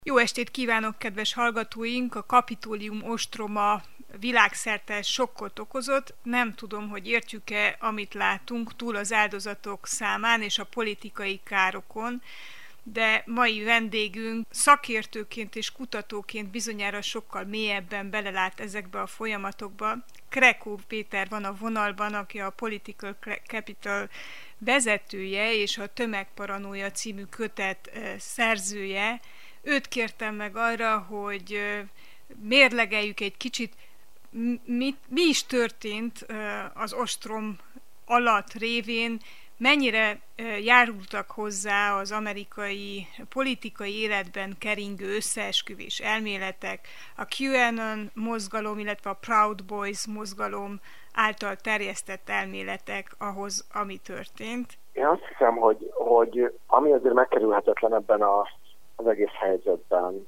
Jó estét kívánok, kedves hallgatóink! A Kapitolium ostroma világszerte sokkot okozott. Nem tudom, hogy értjük-e, amit látunk, túl az áldozatok számán és a politikai károkon, de mai vendégünk szakértőként és kutatóként bizonyára sokkal mélyebben belelát ezekbe a folyamatokba. Krekó Péter van a vonalban, aki a Political Capital vezetője és a Tömegparanója című kötet szerzője. Őt kértem meg arra, hogy mérlegeljük egy kicsit, mi is történt az ostrom alatt révén, mennyire járultak hozzá az amerikai politikai életben keringő összeesküvés elméletek, a QAnon mozgalom, illetve a Proud Boys mozgalom által terjesztett elméletek ahhoz, ami történt. Én azt hiszem, hogy ami azért megkerülhetetlen ebben az egész helyzetben,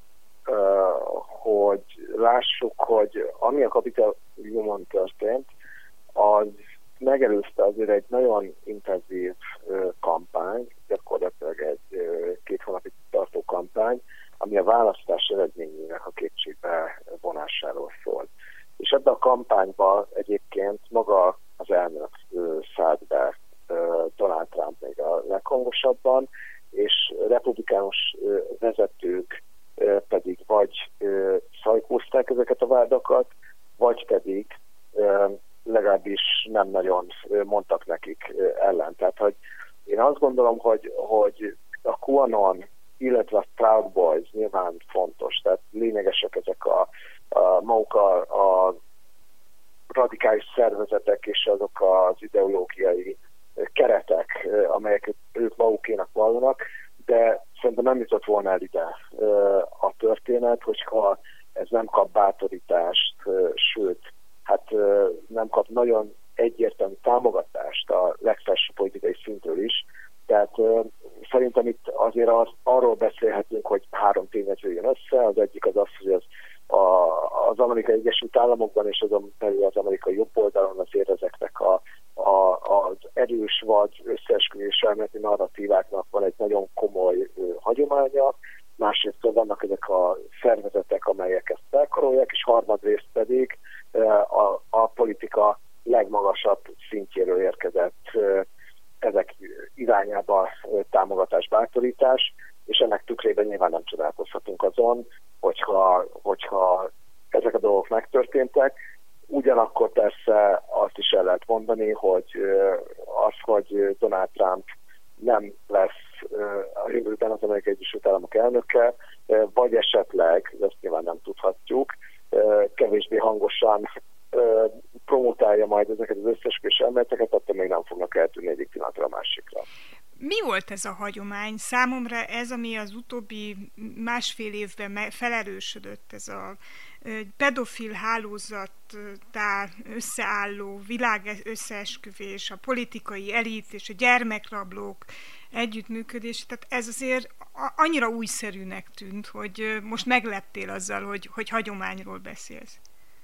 hogy lássuk, hogy ami a Kapitoliumon történt, az megelőzte azért egy nagyon intenzív kampány, gyakorlatilag egy 2 hónapig tartó kampány, ami a választás eredményének a kétségbe vonásáról szólt. És ebben a kampányban egyébként maga az elnök szállt be, Donald Trump még a leghangosabban, és republikánus vezetők pedig vagy szajkózták ezeket a vádakat, vagy pedig legalábbis nem nagyon mondtak nekik ellen. Tehát, hogy én azt gondolom, hogy a QAnon, illetve a Proud Boys nyilván fontos, tehát lényegesek ezek maguk a radikális szervezetek és azok az ideológiai keretek, amelyeket ők magukénak vallanak, de szerintem nem jutott volna el ide a történet, hogyha ez nem kap bátorítást, sőt, hát nem kap nagyon egyértelmű támogatást a legfelsőbb politikai szintről is. Tehát szerintem itt azért arról beszélhetünk, hogy 3 tényező jön össze. Az egyik az, hogy az Amerikai Egyesült Államokban és azon belül az amerikai jobb oldalon azért ezeknek az erős vagy összeesküvés elméleti narratíváknak van egy nagyon komoly hagyománya, másrészt vannak ezek a szervezetek, amelyek ezt felkarolják, és harmadrészt pedig a politika legmagasabb szintjéről érkezett ezek irányába támogatás, bátorítás, és ennek tükrében nyilván nem csodálkozhatunk azon, hogyha ezek a dolgok megtörténtek. Ugyanakkor persze azt is el lehet mondani, hogy Donald Trump nem lesz a jövőben az Amerikai Egyesült Államok elnöke, vagy esetleg, ezt nyilván nem tudhatjuk, kevésbé hangosan promotálja majd ezeket az összesküvés elméleteket, attól még nem fognak eltűnni egyik pillanatra a másikra. Mi volt ez a hagyomány? Számomra ez, ami az utóbbi 1,5 évben felerősödött, ez a pedofil hálózattá összeálló világ összeesküvés, a politikai elit és a gyermekrablók együttműködés, tehát ez azért annyira újszerűnek tűnt, hogy most megleptél azzal, hogy hagyományról beszélsz.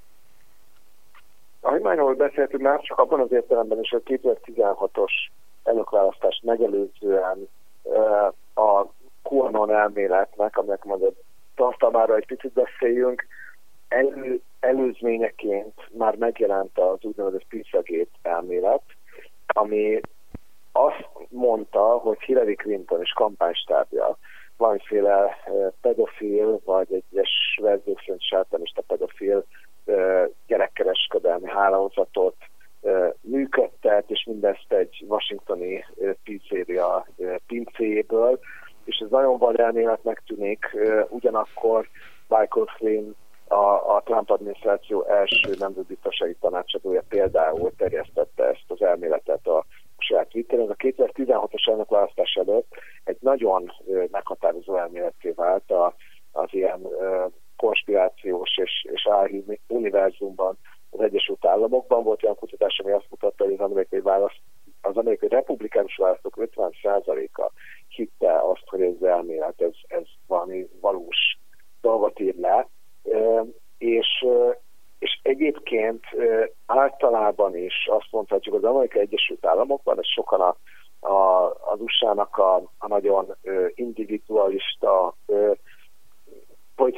A hagyományról beszéltünk már csak abban az értelemben is, hogy 2016-os elnökválasztást megelőzően a QAnon elméletnek, aminek majd a tartalmára egy picit beszéljünk, előzményeként már megjelent az úgynevezett Pizzagate elmélet, ami azt mondta, hogy Hillary Clinton és kampánystábja valamiféle pedofil, vagy egyes verziók szerint sátanista pedofil gyerekkereskedelmi hálózatot működtet, és mindezt egy washingtoni pizzéria pincéjéből, és ez nagyon vad elméletnek tűnik, ugyanakkor Michael Flynn, a Trump adminisztráció első nemzetbiztonsági tanácsadója például terjesztette ezt az elméletet a saját Twitteren. A 2016-os elnökválasztás előtt egy nagyon meghatározó elméletté vált az ilyen konspirációs és álhír univerzumban az Egyesült Államokban. Volt olyan kutatás, ami azt mutatta, hogy az amerikai republikánus választók 50%-a hitte azt, hogy ez elmélet, ez valami valós dolgot ír le. És egyébként általában is azt mondhatjuk, az Amerikai Egyesült Államokban, ez sokan az USA-nak a nagyon individualista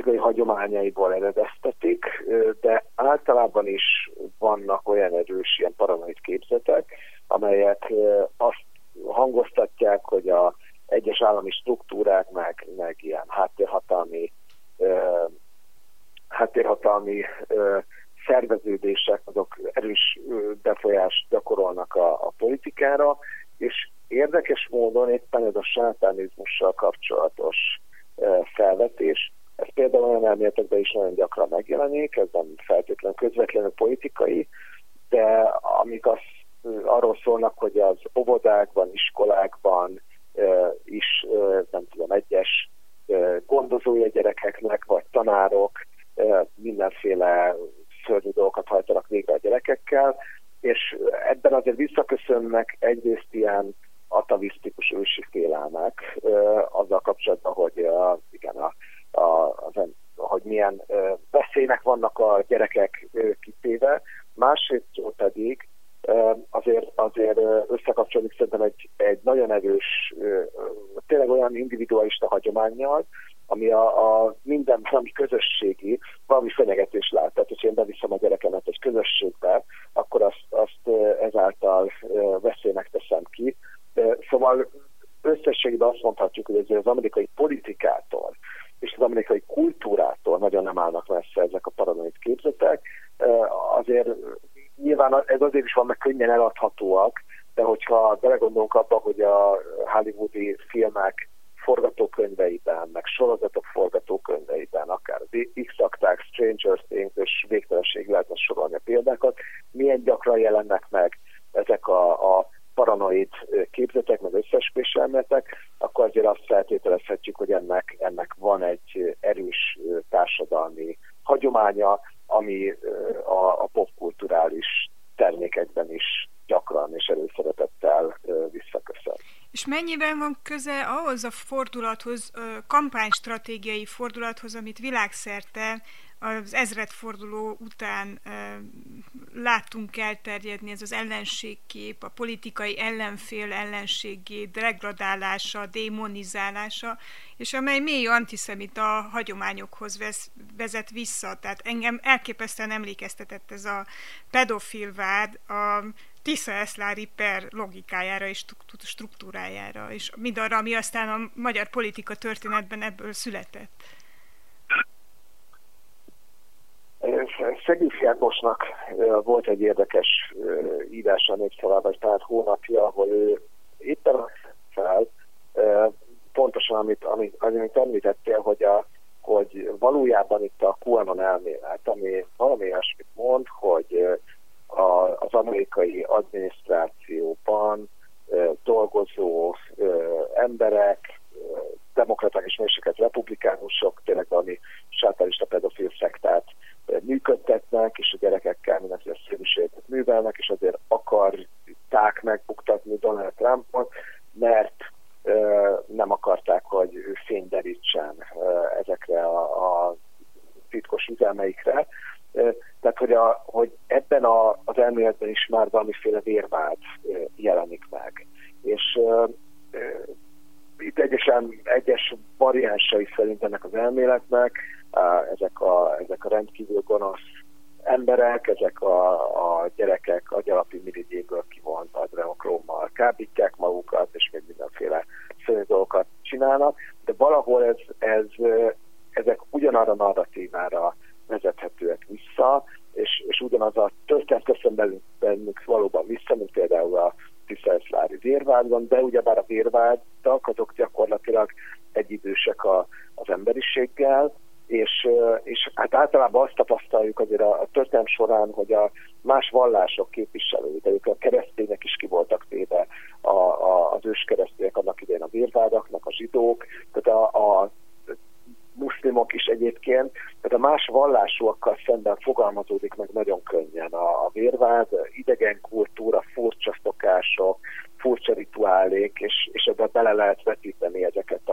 politikai hagyományaiból eredeztetik, de általában is vannak olyan erős ilyen paranoid képzetek, amelyek azt hangoztatják, hogy a egyes állami struktúrák, meg ilyen háttérhatalmi szerveződések, azok erős befolyást gyakorolnak a politikára, és érdekes módon éppen ez a sátánizmussal kapcsolatos felvetés, ez például olyan elméletekben is nagyon gyakran megjelenik, ez nem feltétlenül közvetlenül politikai, de amik arról szólnak, hogy az óvodákban, iskolákban is, nem tudom, egyes gondozói gyerekeknek, vagy tanárok mindenféle szörnyű dolgokat hajtanak végre a gyerekekkel, és ebben azért visszaköszönnek egyrészt ilyen atavisztikus ősi félelmek azzal kapcsolatban, hogy hogy milyen veszélynek vannak a gyerekek kitéve, másrészt pedig azért összekapcsolódik szerintem egy nagyon erős, tényleg olyan individualista hagyománnyal, ami a minden valami közösségi, valami fenyegetés lát. Tehát, hogyha én beviszem a gyerekemet egy közösségbe, akkor azt ezáltal veszélynek teszem ki. Szóval összességében azt mondhatjuk, hogy az amerikai politikától és az amerikai kultúrától nagyon nem állnak messze ezek a paranoid képzetek. Azért nyilván ez azért is van, meg könnyen eladhatóak, de hogyha belegondolunk abba, hogy a hollywoodi filmek forgatókönyveiben, meg sorozatok forgatókönyveiben, akár az X-akták, Stranger Things, és végtelenség lehetne sorolni a példákat, milyen gyakran jelennek meg ezek a paranoid képzetek, meg összeesküvés elméletek, akkor azért azt feltételezhetjük, hogy ennek van egy erős társadalmi hagyománya, ami a popkulturális termékekben is gyakran és előszeretettel visszaköszön. És mennyiben van köze ahhoz a fordulathoz, kampánystratégiai fordulathoz, amit világszerte az ezredforduló után láttunk elterjedni, ez az ellenségkép, a politikai ellenfél ellenséggé degradálása, démonizálása, és amely mély antiszemita hagyományokhoz vezet vissza. Tehát engem elképesztően emlékeztetett ez a pedofil vád a Tisza-Eszlári per logikájára és struktúrájára, és mindarra, ami aztán a magyar politika történetben ebből született. Szegő Jánosnak volt egy érdekes írása a Népszavában, tehát hónapja, ahol ő éppen fel, pontosan amit említettél, hogy valójában itt a QAnon elmélet, ami valami ilyesmit mond, hogy az amerikai adminisztrációban dolgozó emberek, demokraták és mérsékelt republikánusok, tényleg valami sátánista pedofil szektát működtetnek, és a gyerekekkel mindenféle szélsőséget művelnek, és azért akarták megbuktatni Donald Trumpot, mert nem akarták, hogy ő fényt derítsen ezekre a titkos üzelmeikre. Tehát, hogy ebben az elméletben is már valamiféle vérvád jelenik meg. És itt egyes variánsai szerint ennek az elméletnek ezek a rendkívül gonosz emberek, ezek a gyerekek agyalapi mirigyéből kivont adrenokrómmal kábítják magukat, és még mindenféle szörnyű dolgokat csinálnak, de valahol ezek ugyanarra narratívára vezethetőek vissza, és ugyanaz a történet köszön bennük valóban vissza, mint például a Tisza-Eszlári vérvádban, de ugyebár a vérvádak azok gyakorlatilag egyidősek az emberiséggel, és hát általában azt tapasztaljuk azért a történelem során, hogy a más vallások képviselői, de ők a keresztények is ki voltak téve, az őskeresztények annak idején a vérvádaknak, a zsidók, tehát a muszlimok is egyébként, tehát a más vallásúakkal szemben fogalmazódik meg nagyon könnyen a vérvád, idegen kultúra, furcsa szokások, furcsa rituálék, és ebben bele lehet vetíteni ezeket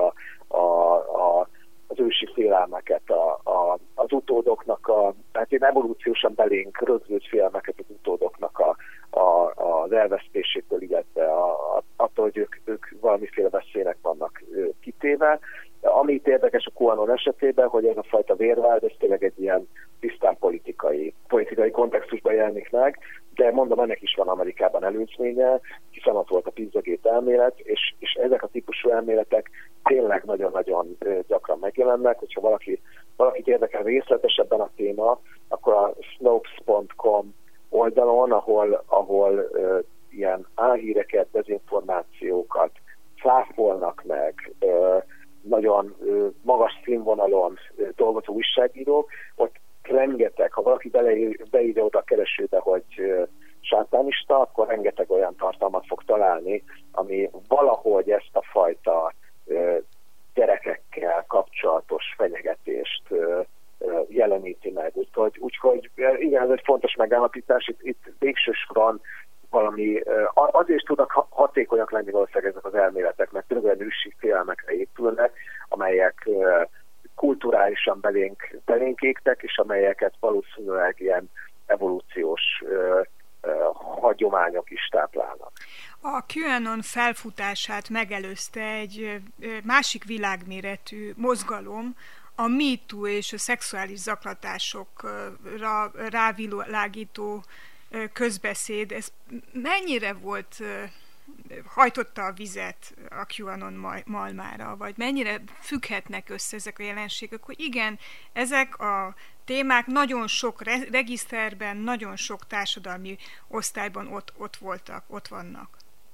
az ősi félelmeket, az utódoknak, hát én evolúciósan belénk rögzült félelmeket az utódoknak az elvesztésétől, illetve attól, hogy ők valamiféle veszélynek vannak kitéve. Amit érdekes a QAnon esetében, hogy ez a fajta vérvád, ez tényleg egy ilyen tisztán politikai kontextusban jelenik meg, de mondom, ennek is van Amerikában előzménye, hiszen ott volt a Pizzagate elmélet, és ezek a típusú elméletek tényleg nagyon-nagyon gyakran megjelennek. Hogyha valakit érdekel részletesebben a téma, akkor a Snopes.com oldalon, ahol ilyen álhíreket, dezinformációkat cáfolnak meg, nagyon magas színvonalon dolgozó újságírók, ott rengeteg, ha valaki beírja oda a keresőbe, hogy sátánista, akkor rengeteg olyan tartalmat fog találni, ami valahogy ezt a fajta gyerekekkel kapcsolatos fenyegetést jeleníti meg. Úgyhogy igen, ez egy fontos megállapítás, itt végső soron valami, azért tudnak hatékonyak lenni valószínűleg ezek az elméletek, mert tényleg olyan ősi félelmekre épülnek, amelyek kulturálisan belénk égtek, és amelyeket valószínűleg ilyen evolúciós hagyományok is táplálnak. A QAnon felfutását megelőzte egy másik világméretű mozgalom, a MeToo és a szexuális zaklatásokra rávilágító közbeszéd. Ez mennyire volt, hajtotta a vizet a QAnon malmára, vagy mennyire függhetnek össze ezek a jelenségek, hogy igen, ezek a témák nagyon sok regiszterben, nagyon sok társadalmi osztályban ott vannak.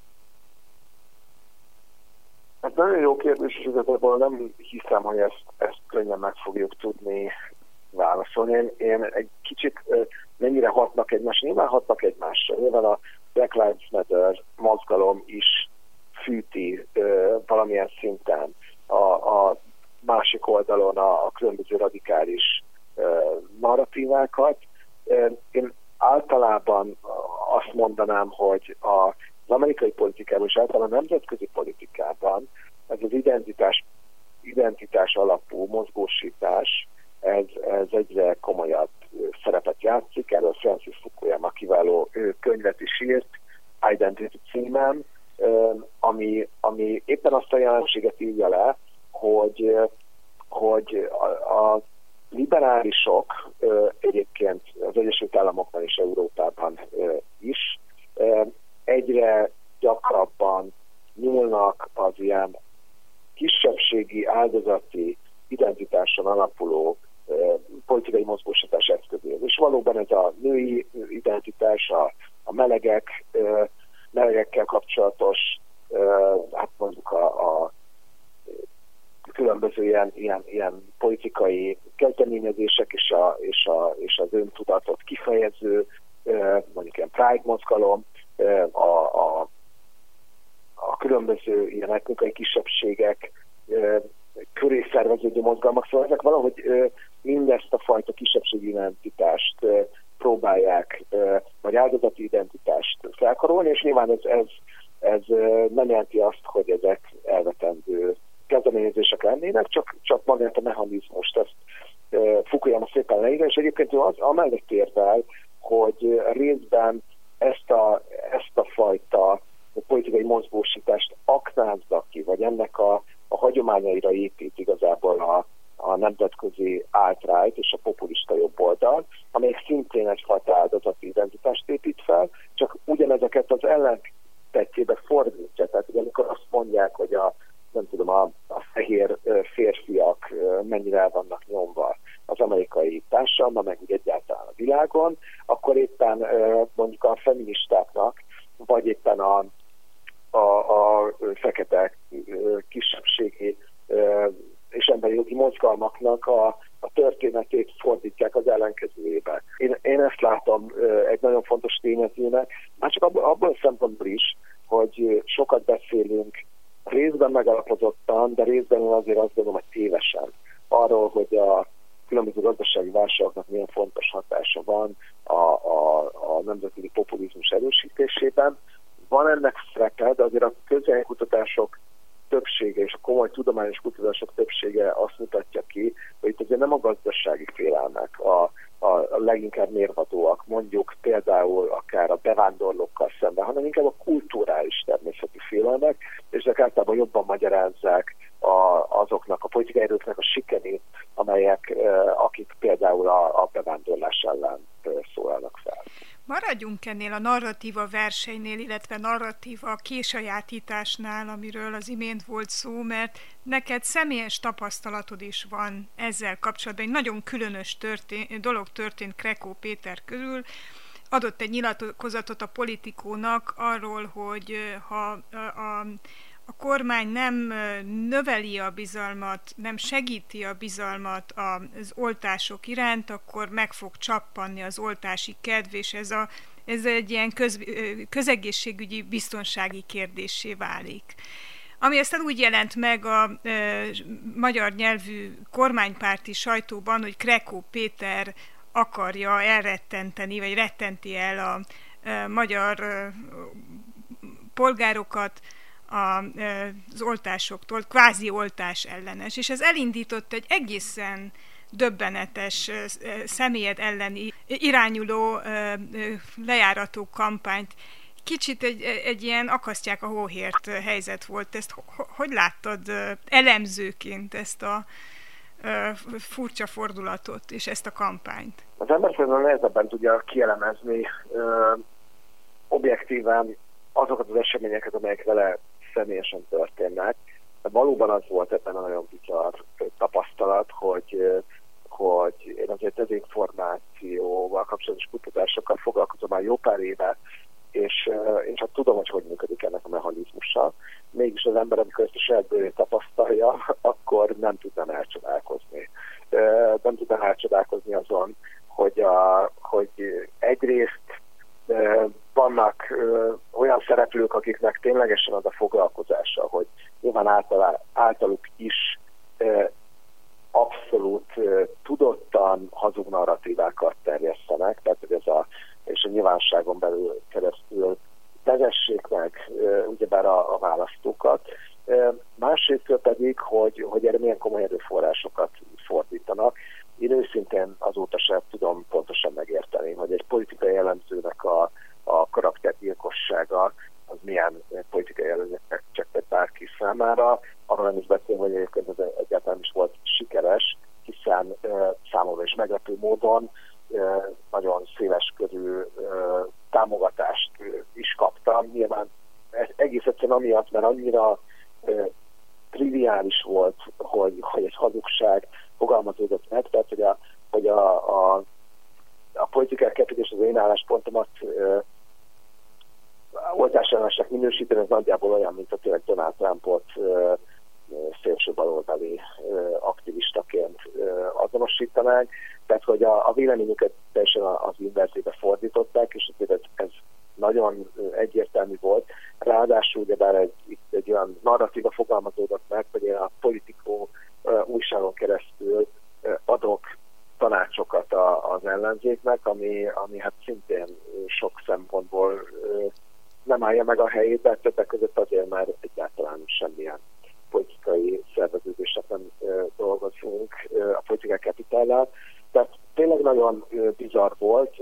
Ez nagyon jó kérdés, és igazából nem hiszem, hogy ezt könnyen meg fogjuk tudni válaszolni. Én egy kicsit mennyire hatnak egymásra. Nyilván hatnak egymásra. Nyilván a Black Lives Matter mozgalom is fűti valamilyen szinten a másik oldalon a különböző radikális narratívákat. Én általában azt mondanám, hogy az amerikai politikában és általában a nemzetközi politikában ez az identitás alapú mozgósítás, ez egyre komolyabb szerepet játszik. Erről Francis Fukuyama kiváló könyvet is írt, Identity címen, ami éppen azt a jelenséget írja le, hogy a liberálisok egyébként az Egyesült Államokban és Európában is egyre gyakrabban nyúlnak az ilyen kisebbségi, áldozati identitáson alapuló politikai mozgósítás eszközéhez. És valóban ez a női identitás, a melegekkel kapcsolatos, hát mondjuk a különböző ilyen politikai kezdeményezések és az öntudatot kifejező, mondjuk ilyen Pride mozgalom, a különböző ilyen etnikai kisebbségek köré szerveződő mozgalmak, szóval ezek valahogy mindezt a fajta kisebbségi identitást próbálják, vagy áldozati identitást felkarolni, és nyilván ez nem jelenti azt, hogy ezek elvetendő kezdeményezések lennének, csak magát a mechanizmust, ezt Fukuyama szépen leírja, és egyébként ő amellett érvel, hogy részben ezt a fajta politikai mozgósítást aknázza ki, vagy ennek a hagyományaira épít igazából a nemzetközi alt-right és a populista jobboldal, amelyek szintén egyfajta áldozati identitást épít fel, csak ugyanezeket az ellentetjébe fordítja. Tehát ugye, amikor azt mondják, hogy a fehér férfiak mennyire el vannak nyomva az amerikai társadalomban, meg úgy egyáltalán a világon, akkor éppen mondjuk a feministáknak, vagy éppen a fekete kisebbségi és emberi jogi mozgalmaknak a történetét fordítják az ellenkezőjébe. Én ezt látom egy nagyon fontos tényezőnek, már csak abból a szempontból is, hogy sokat beszélünk részben megalapozottan, de részben azért azt gondolom, hogy tévesen arról, hogy a különböző gazdasági válságoknak milyen fontos hatása van a nemzetközi populizmus erősítésében. Van ennek szerepe, de azért a közelkutatások többsége és a komoly tudományos kutatások többsége azt mutatja ki, hogy itt azért nem a gazdasági félelmek a leginkább mérhatóak, mondjuk például akár a bevándorlókkal szemben, hanem inkább a kulturális természeti félelmek, és ezek általában jobban magyarázzák azoknak a politikai erőknek a sikerét, amelyek akik például a bevándorlás ellen szólalnak fel. Maradjunk ennél a narratíva versenynél, illetve narratíva kisajátításnál, amiről az imént volt szó, mert neked személyes tapasztalatod is van ezzel kapcsolatban. Egy nagyon különös dolog történt Krekó Péter körül. Adott egy nyilatkozatot a Politikónak arról, hogy ha a kormány nem növeli a bizalmat, nem segíti a bizalmat az oltások iránt, akkor meg fog csappanni az oltási kedv, és ez egy ilyen közegészségügyi biztonsági kérdéssé válik. Ami aztán úgy jelent meg a magyar nyelvű kormánypárti sajtóban, hogy Krekó Péter akarja elrettenteni, vagy rettenti el a magyar polgárokat az oltásoktól, kvázi oltás ellenes. És ez elindított egy egészen döbbenetes személyed elleni irányuló lejárató kampányt. Kicsit egy ilyen akasztják a hóhért helyzet volt. Ezt hogy láttad elemzőként, ezt a furcsa fordulatot és ezt a kampányt? Az ember például nehezebben tudja kielemezni objektíven azokat az eseményeket, amelyek vele személyesen történnek. De valóban az volt ebben a nagyon bizarr tapasztalat, hogy én azért dezinformációval kapcsolatos kutatásokkal foglalkozom már jó pár éve, és én csak tudom, hogy működik ennek a mechanizmusa. Mégis az ember, amikor ezt a saját bőrét tapasztalja, akkor nem tudnám elcsodálkozni. Nem tudnám elcsodálkozni azon, hogy egyrészt vannak olyan szereplők, akiknek ténylegesen az a foglalkozása, hogy nyilván általuk is abszolút tudottan hazug narratívákat terjesztenek, tehát hogy és a nyilvánosságon belül keresztül vezessék meg ugyebár a választókat. Másrészt pedig, hogy erre milyen komoly erőforrásokat fordítanak. Én őszintén azóta sem tudom pontosan megérteni, hogy egy politikai elemzőnek a karaktergyilkossága az milyen politikai elemzőnek csak bárki számára. Arról nem is beszélni, hogy egyébként ez egyáltalán is volt sikeres, hiszen számomra is meglepő módon nagyon széleskörű támogatást is kaptam. Nyilván ez egész egyszerűen amiatt, mert annyira triviális volt, hogy egy hazugság fogalmazódott meg, tehát hogy a politikai kettőt és az én álláspontomat oltásellenesnek minősíteni, ez nagyjából olyan, mint a tényleg Donald Trumpot szélső baloldali aktivistaként azonosítanánk, tehát hogy a véleményüket teljesen az inverzébe fordították, és ez nagyon egyértelmű volt. Ráadásul ugyebár egy olyan narratíva fogalmazódott meg, hogy én a Politikó újságon keresztül adok tanácsokat az ellenzéknek, ami hát szintén sok szempontból nem állja meg a helyét, de többek között azért már egyáltalán semmilyen politikai szerveződésnek nem dolgozunk a politikai kapitállal. Tehát tényleg nagyon bizarr volt,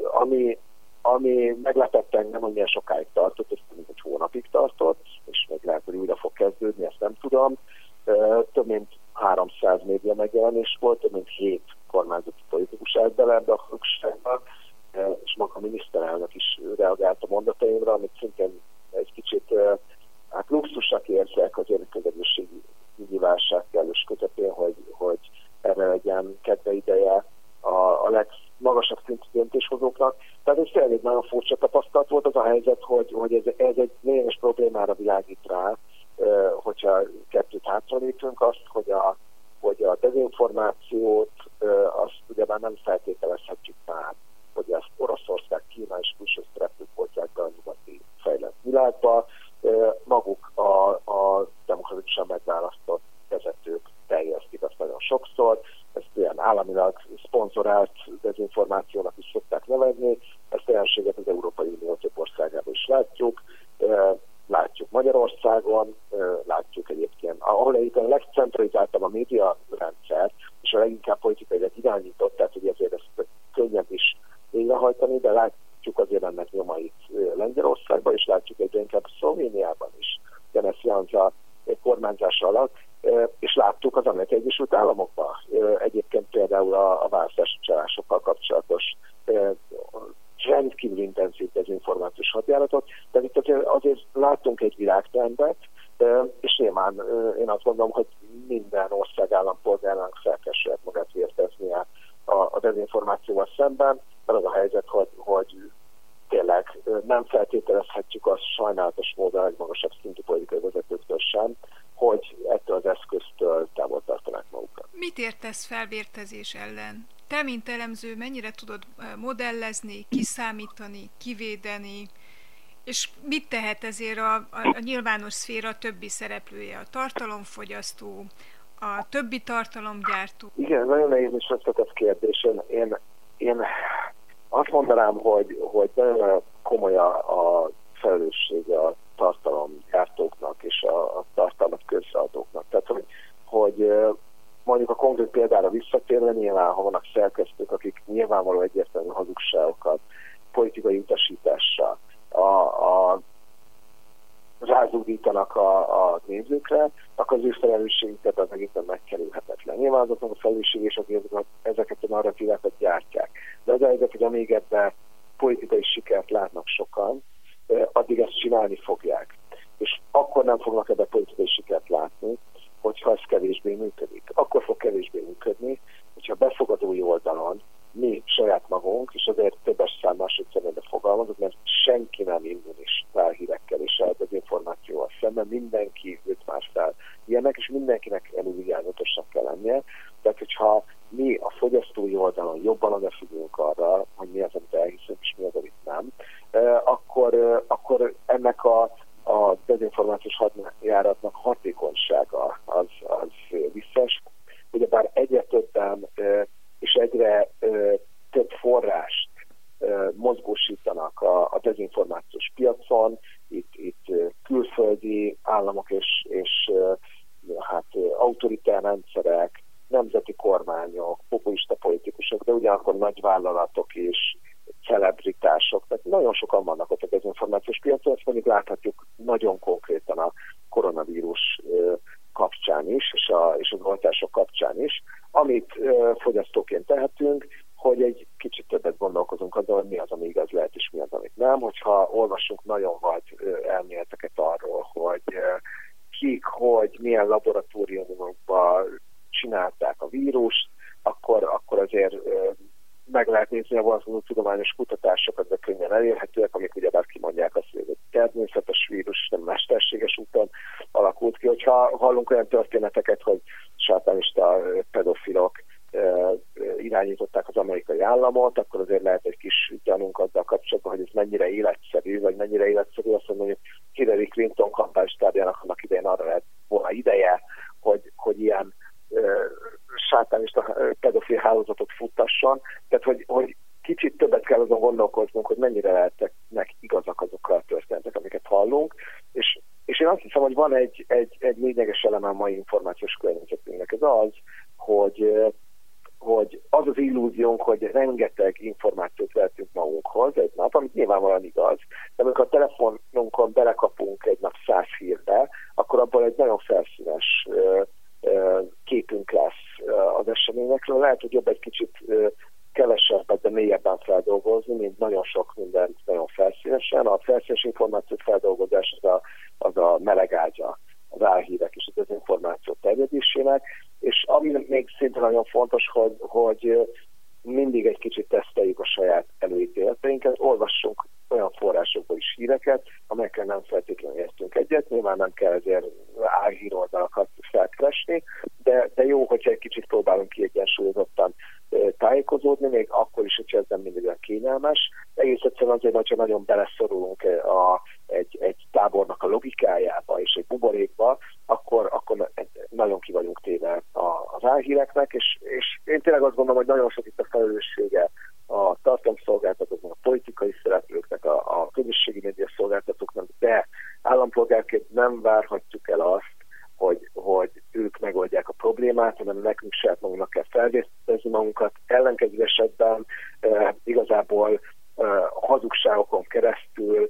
ami meglepett engem, hogy milyen sokáig tartott, ez mint egy hónapig tartott, és meg lehet, hogy újra fog kezdődni, ezt nem tudom. Több mint 300 média megjelenés volt, több mint 7 kormányzati politikus állt bele ebbe a fogságba, és maga a miniszterelnök is reagált a mondataimra, amit szintén egy kicsit luxusnak érzek azért a közegészségügyi válság kellős közepén, hogy erre legyen kedve ideje a legmagasabb szintű döntéshozóknak. Tehát ez tényleg egy nagyon furcsa tapasztalat volt az a helyzet, hogy ez egy lényeges problémára világít rá, hogyha kettőt hátralépünk, azt, hogy a dezinformációt azt ugyebár nem feltételezhetjük már, hogy ezt Oroszország, Kína és külső szereplők hozzák be a nyugati fejlett világba. Maguk a demokratikusan megválasztott vezetők terjesztik azt nagyon sokszor, ezt ilyen államilag szponzorált dezinformációnak is szokták nevezni, ezt a jelenséget az Európai Unió több országában is látjuk. Látjuk Magyarországon, látjuk egyébként, ahol egyébként a legcentralizáltabb a média rendszer, és a leginkább politikailag irányított, tehát hogy ezért ezt könnyebb is végrehajtani, de látjuk azért ennek nyomait Lengyelországban, és látjuk egyre inkább Szlovéniában is, Janez Janša kormányzása alatt, és láttuk az Amerikai Egyesült Államokban. Egyébként például a választási csalásokkal kapcsolatos rendkívül intenzív dezinformációs hadjáratot, de itt azért látunk egy világtrendet, és nyilván én azt gondolom, hogy minden ország állampolgárnak fel kell saját magát vérteznie a dezinformációval szemben, mert az a helyzet, hogy tényleg nem feltételezhetjük azt sajnálatos módon a legmagasabb szintű politikai vezetőktől sem, hogy ettől az eszköztől távol tartanák magukat. Mit értesz felvértezés ellen? Te, mint elemző, mennyire tudod modellezni, kiszámítani, kivédeni, és mit tehet ezért a nyilvános szféra többi szereplője, a tartalomfogyasztó, a többi tartalomgyártó? Igen, nagyon nehéz és összetett kérdés. Én azt mondanám, hogy nagyon komoly a felelőssége a tartalomgyártóknak és a tartalmat közreadóknak. Tehát, hogy mondjuk a konkrét példára visszatérve, nyilván, ha vannak szerkesztők, akik nyilvánvaló egyértelmű hazugságokat, politikai utasítással rázúdítanak a nézőkre, akkor az ő felelősségüket az egészen megkerülhetetlen. Nyilván azoknak a felelősség és ezeket a narratívákat gyártják. De az a helyzet, hogy amíg ebben politikai sikert látnak sokan, addig ezt csinálni fogják. És akkor nem fognak ebben politikai sikert látni, hogyha ez kevésbé működik. Akkor fog kevésbé működni, hogyha befogadói oldalon mi saját magunk, és azért többes szám másodszerűen fogalmazok, mert senki nem immunis álhírekkel és az információval szemben, mindenki őt már fel ilyenek, és mindenkinek elővigyázatosnak kell lennie. Tehát, hogyha mi a fogyasztói oldalon jobban odafigyelünk arra, hogy mi az, amit elhiszünk, és mi az, amit nem, akkor ennek a dezinformációs hadjáratnak hatékonysága az visszaesik. Ugyebár egyre többen és egyre több forrást mozgósítanak a dezinformációs piacon, itt külföldi államok és autoritár rendszerek, nemzeti kormányok, populista politikusok, de ugyanakkor nagyvállalatok is, celebritások, tehát nagyon sokan vannak ott a dezinformációs piacon, ezt pedig láthatjuk nagyon konkrétan a koronavírus kapcsán is, és az oltások kapcsán is. Amit fogyasztóként tehetünk, hogy egy kicsit többet gondolkozunk azon, hogy mi az, ami igaz lehet, és mi az, amit nem. Hogyha olvasunk nagyon vad elméleteket arról, hogy kik, hogy milyen laboratóriumokban csinálták a vírust, akkor azért meg lehet nézni a vonatkozó tudományos kutatásokat, de könnyen elérhetőek, amik ugyebár kimondják azt, hogy ez egy természetes vírus, nem mesterséges úton alakult ki. Hogyha hallunk olyan történeteket, hogy sátánista pedofilok irányították az amerikai államot, akkor azért lehet egy kis gyanunk azzal kapcsolatban, hogy ez mennyire életszerű, vagy mennyire életszerű azt mondani, hogy Hillary Clinton kampánystábjának annak idején arra lett volna ideje, hogy ilyen sátánista pedofil hálózatot futtasson. Tehát, hogy kicsit többet kell azon gondolkoznunk, hogy mennyire lehetnek igazak azokkal a történetek, amiket hallunk. És én azt hiszem, hogy van egy lényeges eleme a mai információs környezetünknek. Ez az, hogy az az illúziónk, hogy rengeteg információt vehetünk magunkhoz egy nap, amit nyilvánvalóan igaz, de amikor a telefonunkon belekapunk egy nap 100 hírbe, akkor abból egy nagyon felszínes képünk lesz az eseményekről. Lehet, hogy jobb egy kicsit kevesebbet, de mélyebben feldolgozni, mint nagyon sok mindent nagyon felszínesen. A felszínes információt feldolgozás az a meleg ágya az álhírek és az dezinformáció terjedésének, és ami még szinte nagyon fontos, hogy mindig egy kicsit teszteljük a saját előítéleteinket, olvassunk olyan forrásokból is híreket, amelyekkel nem feltétlenül értünk egyet, nyilván nem kell ezért álhíroldalakat felkeresni, de jó, hogyha egy kicsit próbálunk kiegyensúlyozottan tájékozódni, még akkor is, hogyha ez nem mindig olyan kényelmes. Egész egyszerűen azért, hogyha nagyon beleszorulunk egy tábornak a logikájába és egy buborékba, akkor nagyon ki vagyunk téve az álhíreknek, és én tényleg azt gondolom, hogy nagyon sok itt a felelőssége a tartalomszolgáltatóknak, a politikai szereplőknek, a közösségi média szolgáltatóknak, de állampolgárként nem várhatjuk el azt, hogy ők megoldják a problémát, hanem nekünk saját magunknak kell felvértezni magunkat. Ellenkező esetben igazából hazugságokon keresztül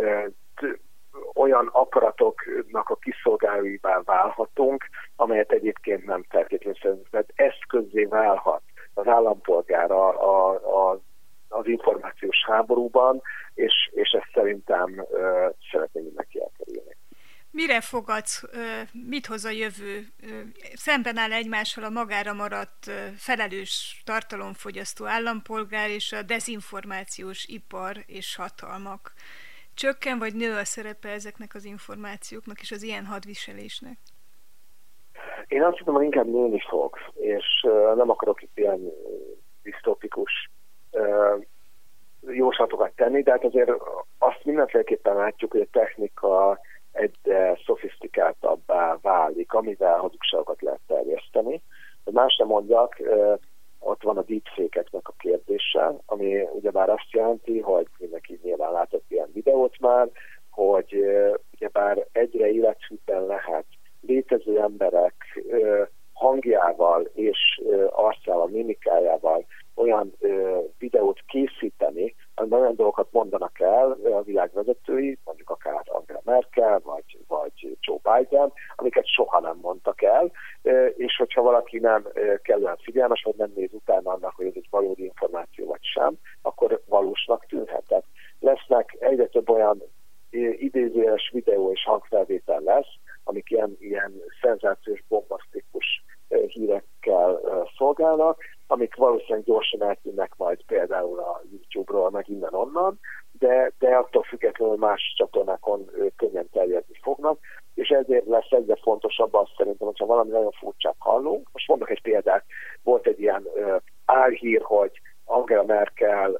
olyan aparatoknak a kiszolgálóivá válhatunk, amelyet egyébként nem feltétlenül szerint. Mert eszközzé válhat az állampolgár az információs háborúban, és ezt szerintem szeretném mindenki elkerülni. Mire fogadsz, mit hoz a jövő? Szemben áll egymással a magára maradt felelős tartalomfogyasztó állampolgár és a dezinformációs ipar és hatalmak. Csökken vagy nő a szerepe ezeknek az információknak és az ilyen hadviselésnek? Én azt hiszem, hogy inkább nőni fog, és nem akarok itt ilyen disztópikus jóslatokat tenni, de hát azért azt mindenféleképpen látjuk, hogy a technika egyre szofisztikáltabbá válik, amivel hazugságokat lehet terjeszteni. De más nem mondjak, ott van a deepfake-eknek a kérdése, ami ugyebár azt jelenti, hogy mindenki nyilván látott ilyen videót már, hogy ugyebár egyre élethűbben lehet létező emberek hangjával és arcával, mimikájával olyan videót készíteni, amiben olyan dolgokat mondanak el a világ vezetői, mondjuk akár Angela Merkel, vagy Joe Biden, amiket soha nem mondtak el, és hogyha valaki nem kellően figyelmes, vagy nem néz utána annak, hogy ez egy valódi információ vagy sem, akkor valósnak tűnhet. Tehát lesznek egyre több olyan idézőjeles videó és hangfelvétel lesz, amik ilyen szenzációs, bombasztikus hírekkel szolgálnak, amik valószínűleg gyorsan eltűnnek majd például a YouTube-ról, meg innen-onnan, de attól függetlenül más csatornákon könnyen terjedni fognak, és ezért lesz egyre fontosabb azt szerintem, hogyha valami nagyon furcsát hallunk. Most mondok egy példát, volt egy ilyen álhír, hogy Angela Merkel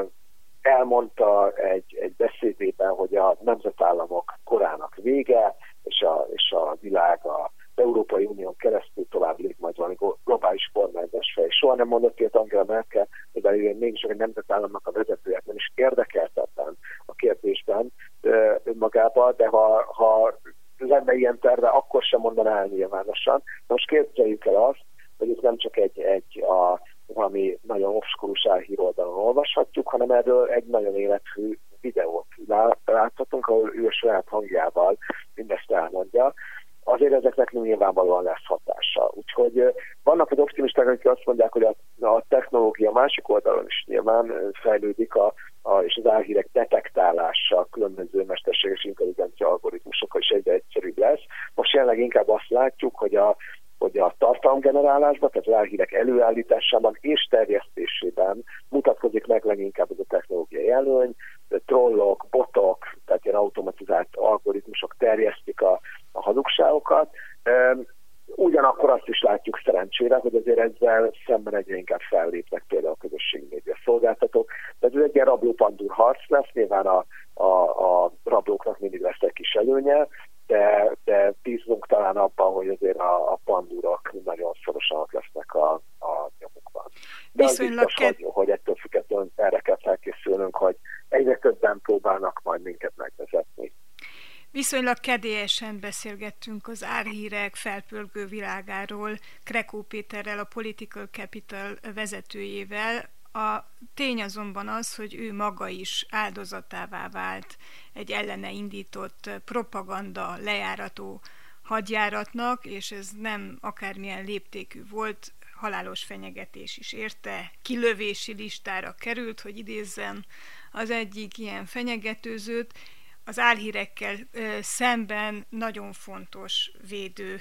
elmondta egy beszédében, hogy a nemzetállamok korának vége, és a világ az Európai Unión keresztül tovább lép majd valami globális kormányzás fel. És soha nem mondott ilyet Angela Merkel, mivel ő mégis egy nemzetállamnak a vezetője, nem is érdekelt ebben a kérdésben önmagában, de ha lenne ilyen terve, akkor sem mondaná el nyilvánosan. Most képzeljük el azt, hogy ez nem csak valami nagyon obskurus álhíroldalon olvashatjuk, hanem erről egy nagyon élethű videót láthatunk, ahol ő a saját hangjával mindezt elmondja. Azért ezeknek nyilvánvalóan lesz hatása. Úgyhogy vannak az optimisták, akik azt mondják, hogy a technológia másik oldalon is nyilván fejlődik, és az álhírek detektálása különböző mesterséges intelligencia algoritmusokkal is egyre egyszerűbb lesz. Most jelenleg inkább azt látjuk, hogy a tartalomgenerálásban, tehát az álhírek előállításában és terjesztésében mutatkozik meg leginkább ez a technológiai előny, trollok, botok, tehát ilyen automatizált algoritmusok terjesztik a hazugságokat. Ugyanakkor azt is látjuk szerencsére, hogy azért ezzel szemben egyre inkább fellépnek például a közösségi média szolgáltatók. Tehát ez egy ilyen rabló-pandúr harc lesz, nyilván a rablóknak mindig lesz egy kis előnye, de bízunk talán abban, hogy azért a pandúrok nagyon szorosan ott lesznek a nyomukban. De az biztos, hogy ettől függetlenül erre kell felkészülnünk, hogy egyre többen próbálnak majd minket megvezetni. Viszonylag kedélyesen beszélgettünk az álhírek felpörgő világáról Krekó Péterrel, a Political Capital vezetőjével. A tény azonban az, hogy ő maga is áldozatává vált egy ellene indított propaganda lejárató hadjáratnak, és ez nem akármilyen léptékű volt, halálos fenyegetés is érte, kilövési listára került, hogy idézzem az egyik ilyen fenyegetőzőt. Az álhírekkel szemben nagyon fontos védő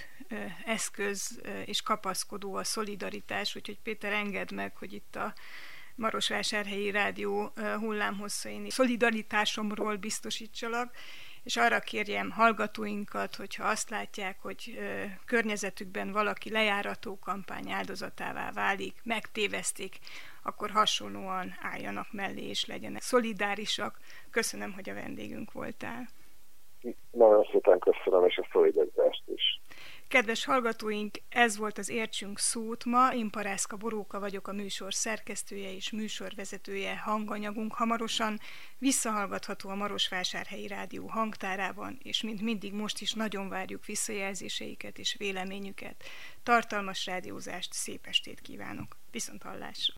eszköz és kapaszkodó a szolidaritás, úgyhogy Péter, engedd meg, hogy itt a Marosvásárhelyi Rádió hullámhosszain szolidaritásomról biztosítsalak, és arra kérjem hallgatóinkat, hogyha azt látják, hogy környezetükben valaki lejárató kampány áldozatává válik, megtéveszték, akkor hasonlóan álljanak mellé és legyenek szolidárisak. Köszönöm, hogy a vendégünk voltál. Nagyon szépen köszönöm, és a szolidaritást is. Kedves hallgatóink, ez volt az Értsünk szót ma. Én Parászka Boróka vagyok, a műsor szerkesztője és műsorvezetője. Hanganyagunk hamarosan visszahallgatható a Marosvásárhelyi Rádió hangtárában, és mint mindig most is nagyon várjuk visszajelzéseiket és véleményüket. Tartalmas rádiózást, szép estét kívánok! Viszonthallásra!